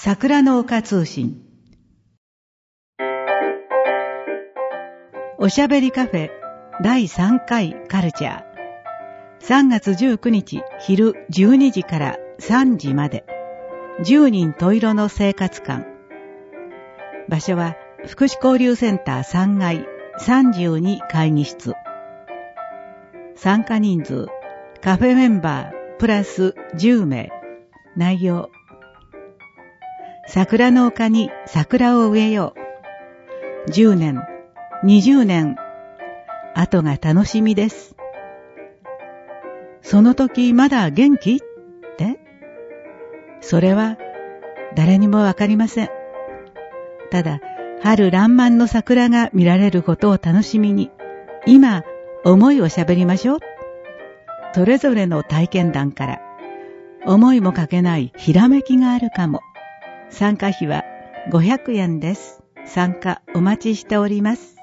桜の丘通信。おしゃべりカフェ第3回カルチャー。3月19日昼12時から3時まで。10人十色の生活館。場所は福祉交流センター3階32会議室。参加人数、カフェメンバープラス10名。内容。桜の丘に桜を植えよう。10年、20年、後が楽しみです。その時まだ元気って？それは誰にもわかりません。ただ、春爛漫の桜が見られることを楽しみに、今、思いをしゃべりましょう。それぞれの体験談から、思いもかけないひらめきがあるかも。参加費は500円です。参加お待ちしております。